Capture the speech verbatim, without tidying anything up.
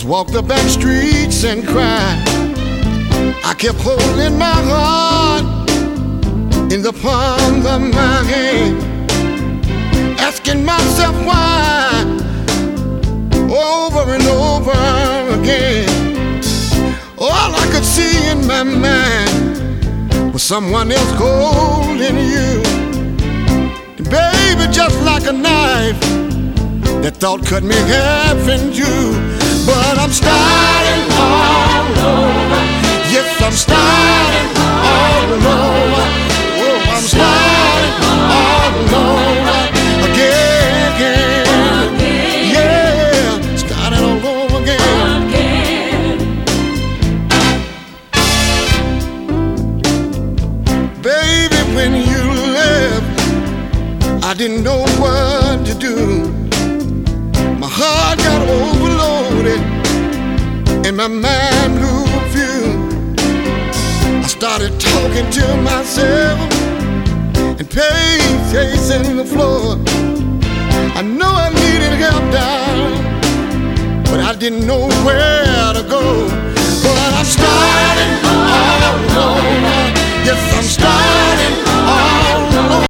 just walk the back streets and cry. I kept holding my heart in the palm of my hand, asking myself why over and over again. All I could see in my mind was someone else holding you. And baby, just like a knife, that thought cut me half in two. But I'm starting all over. Yes, I'm starting all over. Oh, I'm starting all over again, again. Yeah, starting all over again. Baby, when you left, I didn't know what to do. My heart got overloaded and my mind blew a fuse. I started talking to myself and pacing the floor. I know I needed help, darling, but I didn't know where to go. But I'm starting all over. Yes, I'm starting all over.